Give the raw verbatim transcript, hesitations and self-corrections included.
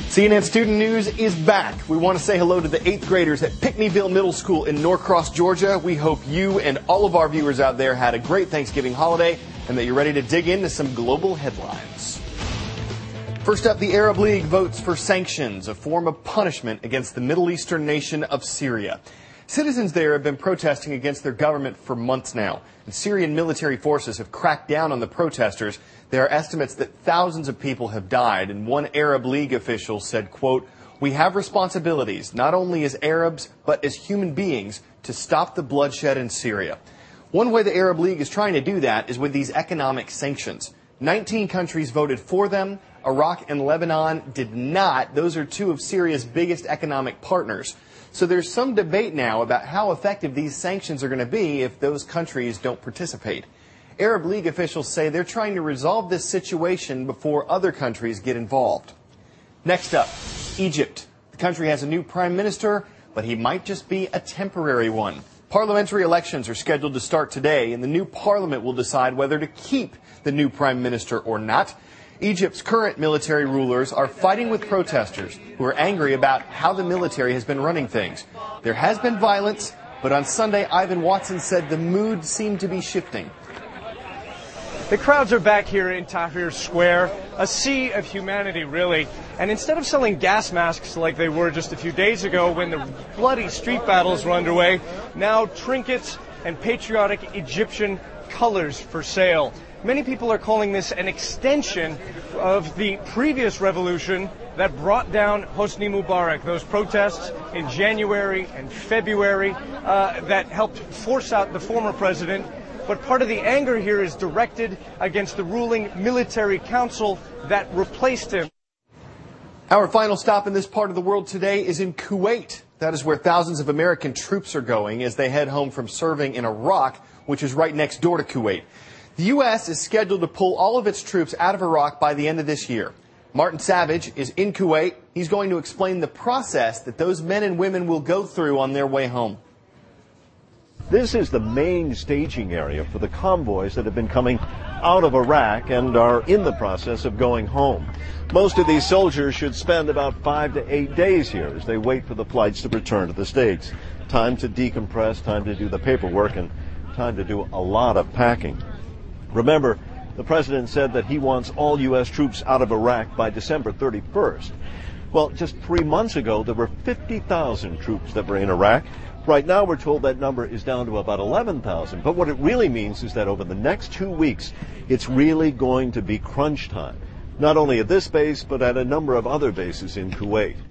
C N N Student News is back. We want to say hello to the eighth graders at Pickneyville Middle School in Norcross, Georgia. We hope you and all of our viewers out there had a great Thanksgiving holiday and that you're ready to dig into some global headlines. First up, the Arab League votes for sanctions, a form of punishment against the Middle Eastern nation of Syria. Citizens there have been protesting against their government for months now, and Syrian military forces have cracked down on the protesters. There are estimates that thousands of people have died, and one Arab League official said, quote, "We have responsibilities, not only as Arabs, but as human beings, to stop the bloodshed in Syria." One way the Arab League is trying to do that is with these economic sanctions. nineteen countries voted for them. Iraq and Lebanon did not. Those are two of Syria's biggest economic partners. So there's some debate now about how effective these sanctions are going to be if those countries don't participate. Arab League officials say they're trying to resolve this situation before other countries get involved. Next up, Egypt. The country has a new prime minister, but he might just be a temporary one. Parliamentary elections are scheduled to start today, and the new parliament will decide whether to keep the new prime minister or not. Egypt's current military rulers are fighting with protesters who are angry about how the military has been running things. There has been violence, but on Sunday, Ivan Watson said the mood seemed to be shifting. The crowds are back here in Tahrir Square, a sea of humanity, really. And instead of selling gas masks like they were just a few days ago when the bloody street battles were underway, now trinkets and patriotic Egyptian colors for sale. Many people are calling this an extension of the previous revolution that brought down Hosni Mubarak, those protests in January and February uh, that helped force out the former president. But part of the anger here is directed against the ruling military council that replaced him. Our final stop in this part of the world today is in Kuwait. That is where thousands of American troops are going as they head home from serving in Iraq, which is right next door to Kuwait. The U S is scheduled to pull all of its troops out of Iraq by the end of this year. Martin Savage is in Kuwait. He's going to explain the process that those men and women will go through on their way home. This is the main staging area for the convoys that have been coming out of Iraq and are in the process of going home. Most of these soldiers should spend about five to eight days here as they wait for the flights to return to the States. Time to decompress, time to do the paperwork, and time to do a lot of packing. Remember, the president said that he wants all U S troops out of Iraq by December thirty-first. Well, just three months ago, there were fifty thousand troops that were in Iraq. Right now, we're told that number is down to about eleven thousand. But what it really means is that over the next two weeks, it's really going to be crunch time, not only at this base, but at a number of other bases in Kuwait.